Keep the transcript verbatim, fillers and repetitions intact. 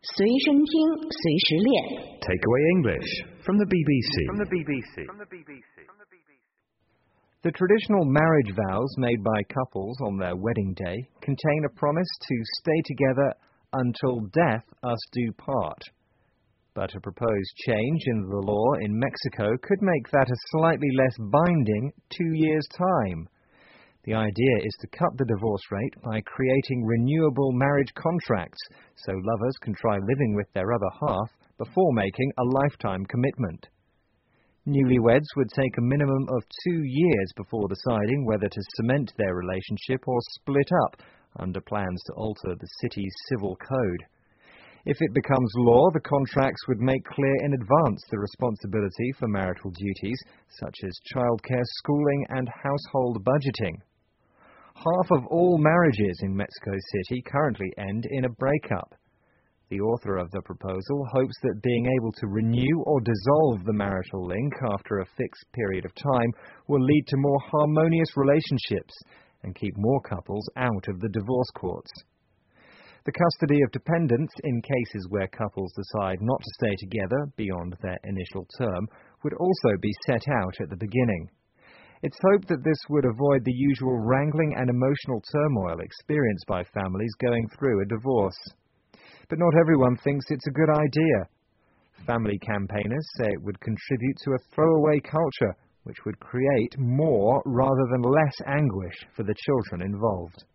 随身听，随时练。 Takeaway English from the B B C. From the B B C. From the B B C. The traditional marriage vows made by couples on their wedding day contain a promise to stay together until death us do part. But a proposed change in the law in Mexico could make that a slightly less binding two years' time. The idea is to cut the divorce rate by creating renewable marriage contracts so lovers can try living with their other half before making a lifetime commitment. Newlyweds would take a minimum of two years before deciding whether to cement their relationship or split up under plans to alter the city's civil code. If it becomes law, the contracts would make clear in advance the responsibility for marital duties, such as childcare, schooling, and household budgeting. Half of all marriages in Mexico City currently end in a breakup. The author of the proposal hopes that being able to renew or dissolve the marital link after a fixed period of time will lead to more harmonious relationships and keep more couples out of the divorce courts. The custody of dependents in cases where couples decide not to stay together beyond their initial term would also be set out at the beginning. It's hoped that this would avoid the usual wrangling and emotional turmoil experienced by families going through a divorce. But not everyone thinks it's a good idea. Family campaigners say it would contribute to a throwaway culture, which would create more rather than less anguish for the children involved.